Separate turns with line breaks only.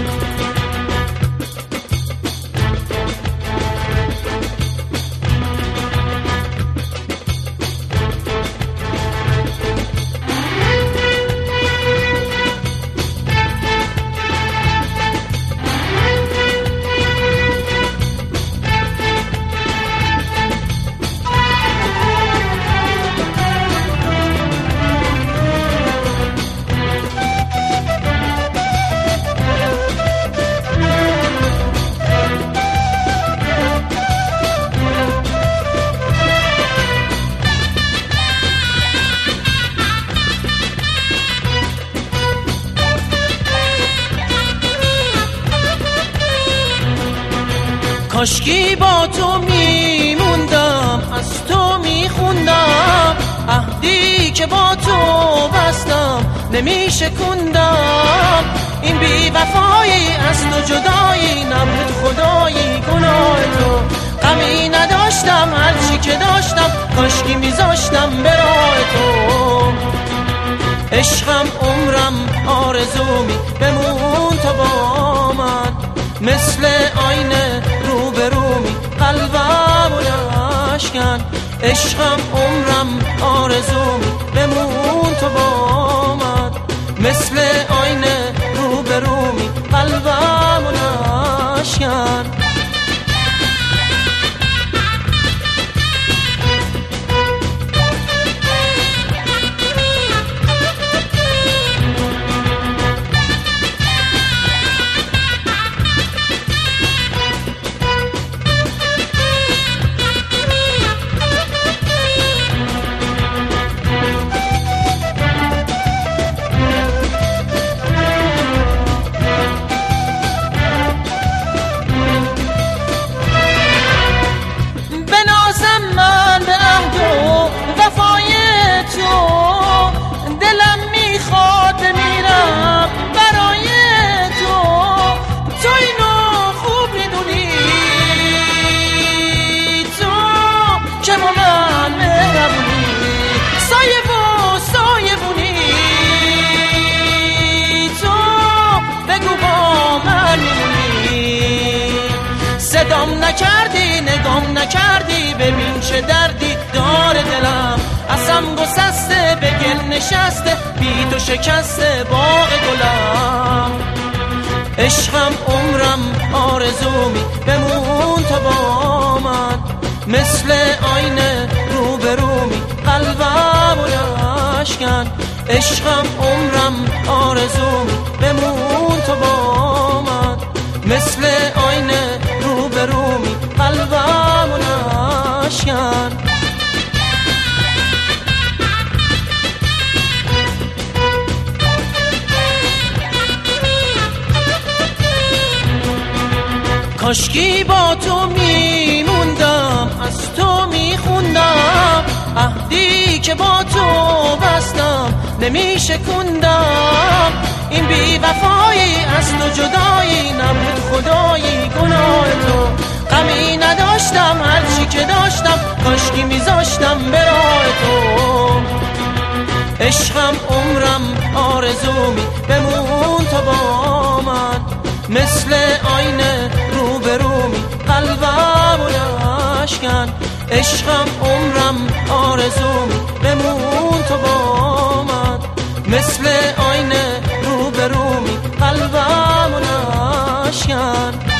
کاشکی با تو میموندم، از تو میخوندم، عهدی که با تو بستم نمیشکوندم. این بی وفایی از تو جدایی، نبود خدایی گناه تو. غمی نداشتم هرچی که داشتم، کاشکی میذاشتم به راه تو. عشقم عمرم آرزومی بمون تو با من، مثل آینه روبرومی قلبم و نشکن. عشقم عمرم آرزومی بمون تو با من، مثل آینه روبرومی قلبم و نشکن. دلم میخواد بمیرم برای تو، تو اینو خوب میدونی، تو که با من مهربونی، سایه و سایبونی. تو بگو با من میمونی، صدام نکردی نگام نکردی، ببین چه دردی داره دلم. ازم گسسته به گل نشسته، بی تو شکسته باغ گلم. عشقم عمرم آرزومی بمون تو با من، مثل آینه روبرومی قلبم و نشکن. عشقم عمرم آرزومی بمون تو با من، مثل آینه روبرومی قلبم و نشکن. کاشکی با تو میموندم، از تو میخوندم، عهدی که با تو بستم نمیشکوندم. این بی وفایی از تو جدایی، نبود خدایی گناه تو. غمی نداشتم هرچی که داشتم، کاشکی میذاشتم به راه تو. عشقم عمرم آرزومی بمون تو با من، مثل آینه روبرومی قلبم و نشکن. عشقم عمرم آرزومی بمون تو با من، مثل آینه روبرومی قلبم و نشکن.